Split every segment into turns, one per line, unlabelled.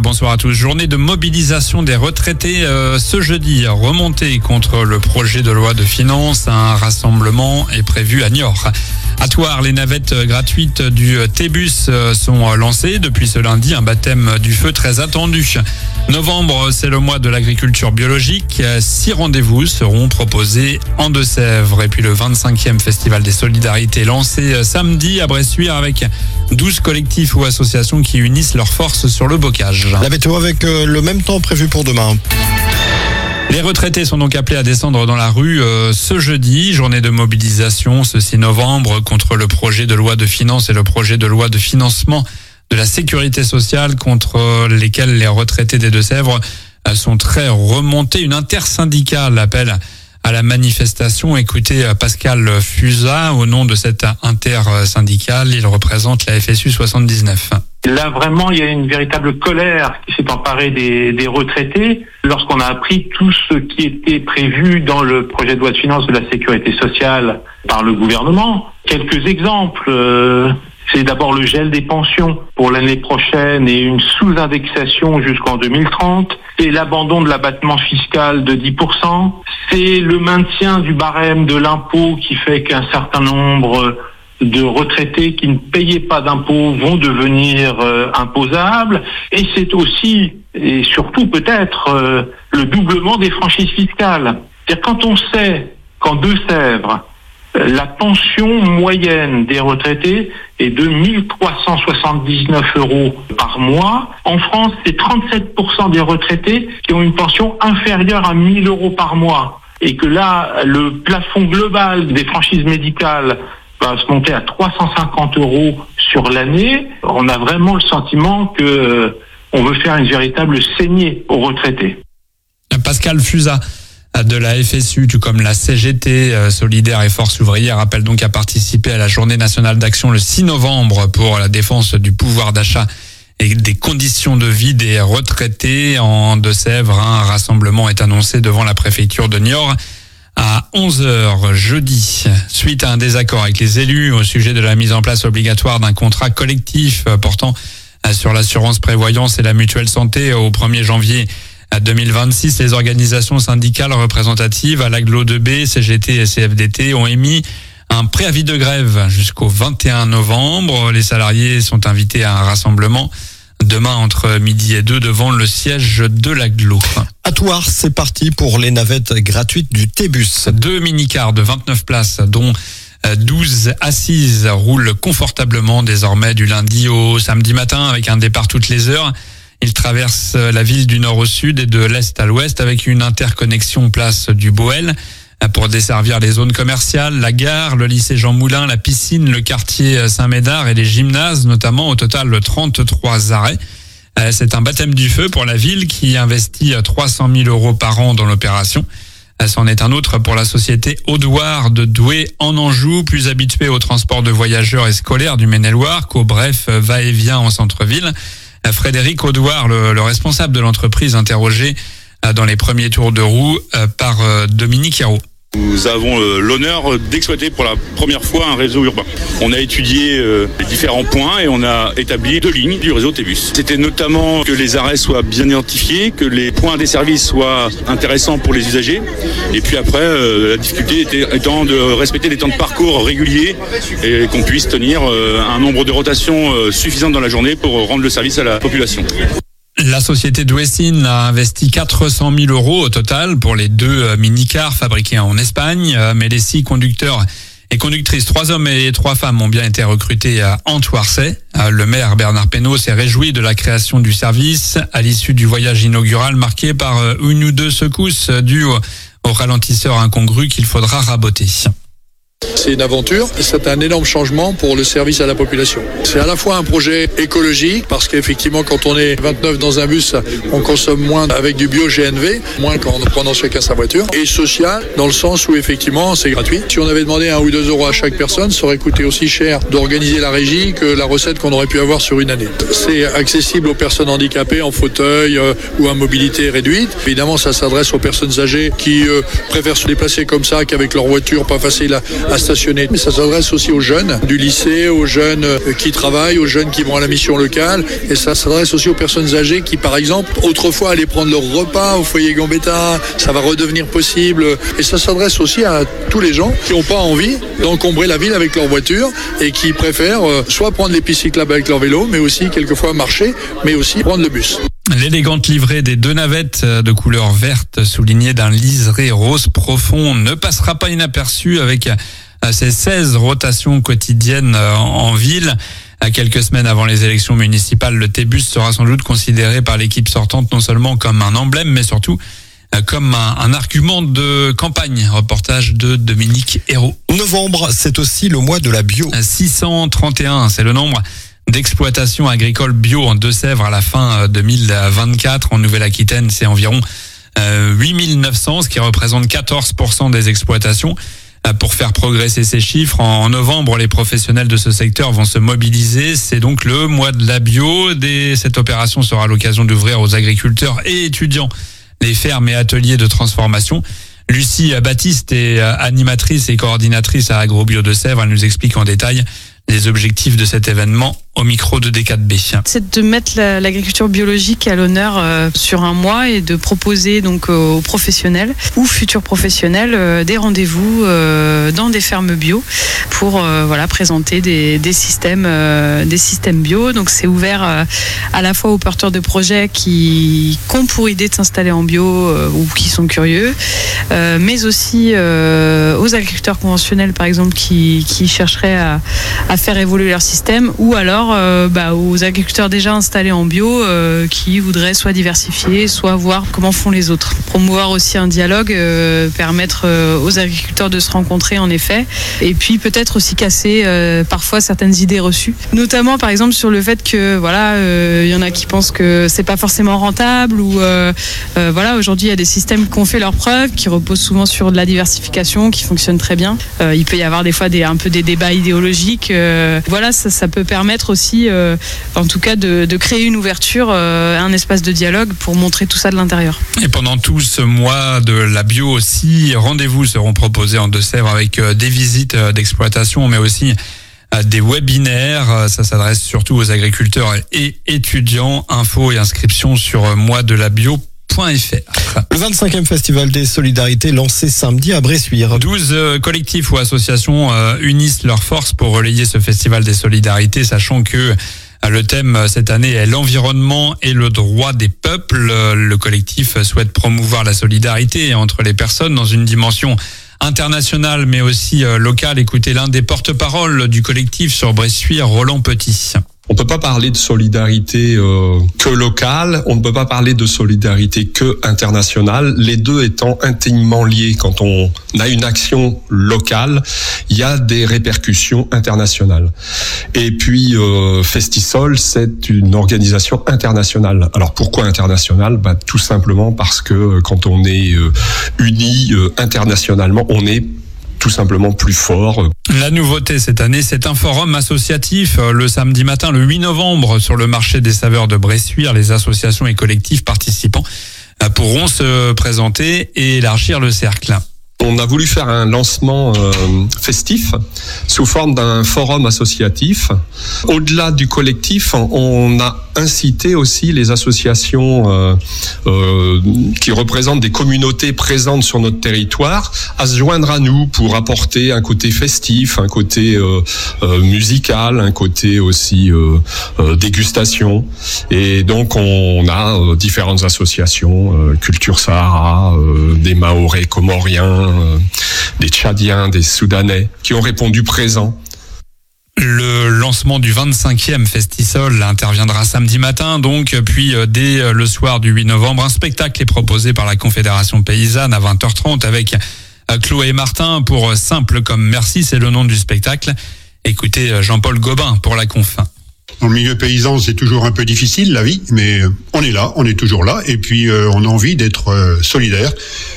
bonsoir à tous. Journée de mobilisation des retraités ce jeudi. Remontée contre le projet de loi de finances. Un rassemblement est prévu à Niort. À Thouars, les navettes gratuites du T-Bus sont lancées. Depuis ce lundi, un baptême du feu très attendu. Novembre, c'est le mois de l'agriculture biologique. 6 rendez-vous seront proposés en Deux-Sèvres. Et puis le 25e Festival des Solidarités lancé samedi à Bressuire avec 12 collectifs ou associations qui unissent leurs forces sur le bocage.
La météo avec le même temps prévu pour demain.
Les retraités sont donc appelés à descendre dans la rue ce jeudi. Journée de mobilisation ce 6 novembre contre le projet de loi de finances et le projet de loi de financement de la sécurité sociale contre lesquels les retraités des Deux-Sèvres sont très remontés. Une intersyndicale appelle à la manifestation. Écoutez Pascal Fusa au nom de cette intersyndicale. Il représente la FSU 79.
Là, vraiment, il y a une véritable colère qui s'est emparée des retraités lorsqu'on a appris tout ce qui était prévu dans le projet de loi de finances de la sécurité sociale par le gouvernement. Quelques exemples. C'est d'abord le gel des pensions pour l'année prochaine et une sous-indexation jusqu'en 2030. C'est l'abandon de l'abattement fiscal de 10%. C'est le maintien du barème de l'impôt qui fait qu'un certain nombre de retraités qui ne payaient pas d'impôts vont devenir imposables. Et c'est aussi, et surtout peut-être, le doublement des franchises fiscales. C'est-à-dire quand on sait qu'en Deux-Sèvres, la pension moyenne des retraités est de 1379 € par mois. En France, c'est 37% des retraités qui ont une pension inférieure à 1000 € par mois. Et que là, le plafond global des franchises médicales va se monter à 350 € sur l'année. On a vraiment le sentiment que on veut faire une véritable saignée aux retraités.
Pascal Fusa de la FSU, tout comme la CGT, Solidaire et Force ouvrière, appelle donc à participer à la journée nationale d'action le 6 novembre pour la défense du pouvoir d'achat et des conditions de vie des retraités. En Deux-Sèvres, un rassemblement est annoncé devant la préfecture de Niort à 11h jeudi. Suite à un désaccord avec les élus au sujet de la mise en place obligatoire d'un contrat collectif portant sur l'assurance prévoyance et la mutuelle santé au 1er janvier 2026, les organisations syndicales représentatives à l'Agglo 2B, CGT et CFDT ont émis un préavis de grève jusqu'au 21 novembre. Les salariés sont invités à un rassemblement demain entre midi et 2 devant le siège de l'Agglo.
À Thouars, c'est parti pour les navettes gratuites du T-Bus.
2 mini-cars de 29 places, dont 12 assises, roulent confortablement désormais du lundi au samedi matin avec un départ toutes les heures. Ils traversent la ville du nord au sud et de l'est à l'ouest avec une interconnexion place du Boël pour desservir les zones commerciales, la gare, le lycée Jean Moulin, la piscine, le quartier Saint-Médard et les gymnases, notamment au total 33 arrêts. C'est un baptême du feu pour la ville qui investit 300 000 € par an dans l'opération. C'en est un autre pour la société Audoir de Douai en Anjou, plus habituée au transport de voyageurs et scolaires du Maine-et-Loire qu'au bref va-et-vient en centre-ville. Frédéric Audoir, le responsable de l'entreprise, interrogé dans les premiers tours de roue par Dominique Hérault.
Nous avons l'honneur d'exploiter pour la première fois un réseau urbain. On a étudié les différents points et on a établi 2 lignes du réseau T-Bus. C'était notamment que les arrêts soient bien identifiés, que les points des services soient intéressants pour les usagers. Et puis après, la difficulté étant de respecter les temps de parcours réguliers et qu'on puisse tenir un nombre de rotations suffisant dans la journée pour rendre le service à la population.
La société Douessine a investi 400 000 € au total pour les 2 mini-cars fabriqués en Espagne. Mais les 6 conducteurs et conductrices, 3 hommes et 3 femmes, ont bien été recrutés à Thouarset. Le maire Bernard Penaud s'est réjoui de la création du service à l'issue du voyage inaugural marqué par une ou 2 secousses dues au ralentisseur incongru qu'il faudra raboter.
C'est une aventure, c'est un énorme changement pour le service à la population. C'est à la fois un projet écologique, parce qu'effectivement quand on est 29 dans un bus, on consomme moins avec du bio-GNV, moins qu'en prenant chacun sa voiture, et social, dans le sens où effectivement c'est gratuit. Si on avait demandé 1 ou 2 € à chaque personne, ça aurait coûté aussi cher d'organiser la régie que la recette qu'on aurait pu avoir sur une année. C'est accessible aux personnes handicapées en fauteuil ou à mobilité réduite. Évidemment, ça s'adresse aux personnes âgées qui préfèrent se déplacer comme ça qu'avec leur voiture, pas facile à stationner. Mais ça s'adresse aussi aux jeunes du lycée, aux jeunes qui travaillent, aux jeunes qui vont à la mission locale. Et ça s'adresse aussi aux personnes âgées qui, par exemple, autrefois allaient prendre leur repas au foyer Gambetta. Ça va redevenir possible. Et ça s'adresse aussi à tous les gens qui n'ont pas envie d'encombrer la ville avec leur voiture et qui préfèrent soit prendre les pistes cyclables avec leur vélo, mais aussi quelquefois marcher, mais aussi prendre le bus.
L'élégante livrée des 2 navettes de couleur verte soulignée d'un liseré rose profond ne passera pas inaperçue avec ses 16 rotations quotidiennes en ville. À quelques semaines avant les élections municipales, le T-Bus sera sans doute considéré par l'équipe sortante non seulement comme un emblème, mais surtout comme un argument de campagne. Reportage de Dominique Hérault.
Novembre, c'est aussi le mois de la bio.
631, c'est le nombre d'exploitations agricoles bio en Deux-Sèvres à la fin 2024. En Nouvelle-Aquitaine, c'est environ 8900, ce qui représente 14% des exploitations. Pour faire progresser ces chiffres, en novembre, les professionnels de ce secteur vont se mobiliser. C'est donc le mois de la bio. Cette opération sera l'occasion d'ouvrir aux agriculteurs et étudiants les fermes et ateliers de transformation. Lucie Baptiste est animatrice et coordinatrice à AgroBio Deux-Sèvres. Elle nous explique en détail les objectifs de cet événement au micro de D4B.
C'est de mettre l'agriculture biologique à l'honneur sur un mois et de proposer donc aux professionnels ou futurs professionnels des rendez-vous dans des fermes bio pour présenter des systèmes bio. Donc c'est ouvert à la fois aux porteurs de projets qui ont pour idée de s'installer en bio ou qui sont curieux, mais aussi aux agriculteurs conventionnels par exemple qui chercheraient à faire évoluer leur système, ou alors aux agriculteurs déjà installés en bio qui voudraient soit diversifier, soit voir comment font les autres. Promouvoir aussi un dialogue, permettre aux agriculteurs de se rencontrer en effet, et puis peut-être aussi casser parfois certaines idées reçues, notamment par exemple sur le fait que y en a qui pensent que c'est pas forcément rentable, ou aujourd'hui il y a des systèmes qui ont fait leurs preuves, qui reposent souvent sur de la diversification, qui fonctionnent très bien. Il peut y avoir des fois un peu des débats idéologiques. Ça peut permettre aussi, en tout cas, de créer une ouverture, un espace de dialogue pour montrer tout ça de l'intérieur.
Et pendant tout ce mois de la bio aussi, rendez-vous seront proposés en Deux-Sèvres avec des visites d'exploitation, mais aussi des webinaires. Ça s'adresse surtout aux agriculteurs et étudiants. Infos et inscriptions sur moisdelabio.fr.
Le 25e Festival des Solidarités lancé samedi à Bressuire.
12 collectifs ou associations unissent leurs forces pour relayer ce Festival des Solidarités, sachant que le thème cette année est l'environnement et le droit des peuples. Le collectif souhaite promouvoir la solidarité entre les personnes dans une dimension internationale mais aussi locale. Écoutez l'un des porte-parole du collectif sur Bressuire, Roland Petit.
On ne peut pas parler de solidarité que locale, on ne peut pas parler de solidarité que internationale, les deux étant intimement liés. Quand on a une action locale, il y a des répercussions internationales. Et puis Festisol, c'est une organisation internationale. Alors pourquoi internationale ? Tout simplement parce que quand on est unis internationalement, on est tout simplement plus fort.
La nouveauté cette année, c'est un forum associatif le samedi matin, le 8 novembre, sur le marché des saveurs de Bressuire. Les associations et collectifs participants pourront se présenter et élargir le cercle.
On a voulu faire un lancement festif sous forme d'un forum associatif. Au-delà du collectif, on a incité aussi les associations qui représentent des communautés présentes sur notre territoire à se joindre à nous pour apporter un côté festif, un côté musical, un côté aussi dégustation. Et donc on a différentes associations, Culture Sahara, des Mahorais comoriens, des Tchadiens, des Soudanais, qui ont répondu présents.
Le lancement du 25e Festisol interviendra samedi matin, puis dès le soir du 8 novembre, un spectacle est proposé par la Confédération Paysanne à 20h30 avec Chloé Martin pour Simple comme Merci, c'est le nom du spectacle. Écoutez Jean-Paul Gobin pour la conf.
Dans le milieu paysan, c'est toujours un peu difficile, la vie, mais on est là, on est toujours là, et puis on a envie d'être solidaire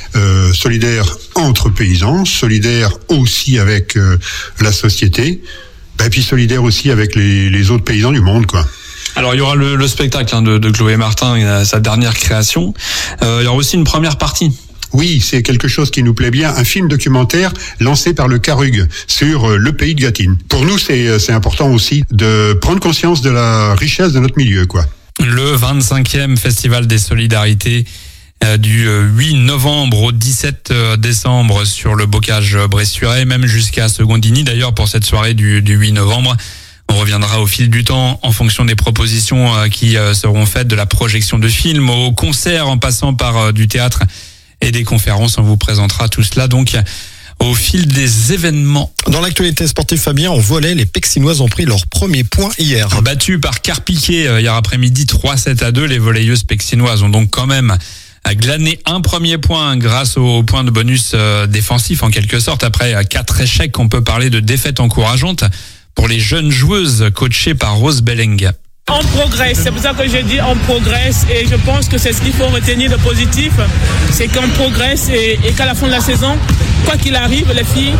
entre paysans, solidaire aussi avec la société, et puis solidaire aussi avec les autres paysans du monde, quoi.
Alors il y aura le spectacle de Chloé Martin, sa dernière création. Il y aura aussi une première partie
Oui, c'est quelque chose qui nous plaît bien, un film documentaire lancé par le Carug sur le pays de Gâtine. Pour nous, c'est important aussi de prendre conscience de la richesse de notre milieu, quoi.
Le 25e Festival des Solidarités du 8 novembre au 17 décembre sur le bocage bressurais, même jusqu'à Secondini d'ailleurs pour cette soirée du 8 novembre. On reviendra au fil du temps en fonction des propositions qui seront faites, de la projection de films au concert en passant par du théâtre et des conférences. On vous présentera tout cela donc au fil des événements.
Dans l'actualité sportive, Fabien, en volley, les Pexinoises ont pris leur premier point hier.
Battues par Carpiquet hier après-midi 3-7-2, les volleyeuses pexinoises ont donc quand même glané un premier point grâce au point de bonus défensif en quelque sorte. Après 4 échecs, on peut parler de défaite encourageante pour les jeunes joueuses coachées par Rose Belleng.
On progresse, c'est pour ça que je dis on progresse et je pense que c'est ce qu'il faut retenir de positif, c'est qu'on progresse et qu'à la fin de la saison, quoi qu'il arrive, les filles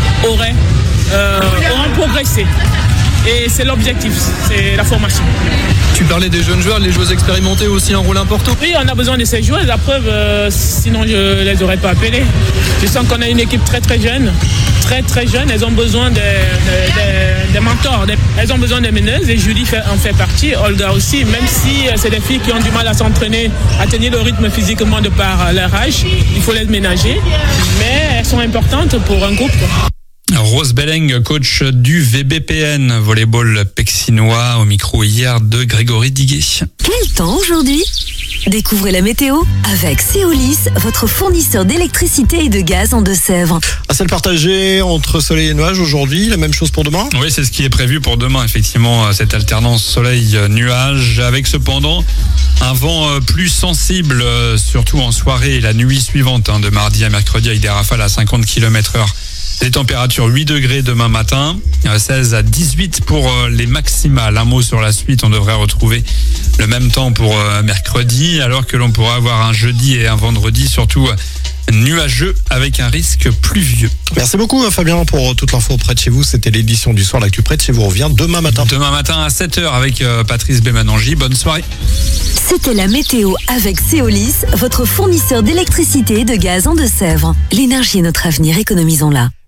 auront progressé. Et c'est l'objectif, c'est la formation.
Tu parlais des jeunes joueurs, les joueuses expérimentées ont aussi un rôle important.
Oui, on a besoin de ces joueuses, la preuve, sinon je les aurais pas appelées. Je sens qu'on a une équipe très très jeune, elles ont besoin des mentors, elles ont besoin des meneuses et Julie en fait partie, Olga aussi, même si c'est des filles qui ont du mal à s'entraîner, à tenir le rythme physiquement de par leur âge, il faut les ménager, mais elles sont importantes pour un groupe.
Rose Belleng, coach du VBPN volleyball pexinois, au micro hier de Grégory Diguet.
Quel temps aujourd'hui ? Découvrez la météo avec Céolis, votre fournisseur d'électricité et de gaz en Deux-Sèvres.
Un ciel partagé entre soleil et nuages aujourd'hui, la même chose pour demain ?
Oui, c'est ce qui est prévu pour demain, effectivement, cette alternance soleil-nuage, avec cependant un vent plus sensible, surtout en soirée et la nuit suivante, de mardi à mercredi, avec des rafales à 50 km/h. Les températures 8 degrés demain matin, 16 à 18 pour les maximales. Un mot sur la suite, on devrait retrouver le même temps pour mercredi, alors que l'on pourra avoir un jeudi et un vendredi surtout nuageux avec un risque pluvieux.
Merci beaucoup Fabien pour toute l'info près de chez vous. C'était l'édition du soir. L'actu près de chez vous revient demain matin.
Demain matin à 7h avec Patrice Bémanangi. Bonne soirée.
C'était la météo avec Céolis, votre fournisseur d'électricité et de gaz en Deux-Sèvres. L'énergie est notre avenir, économisons-la.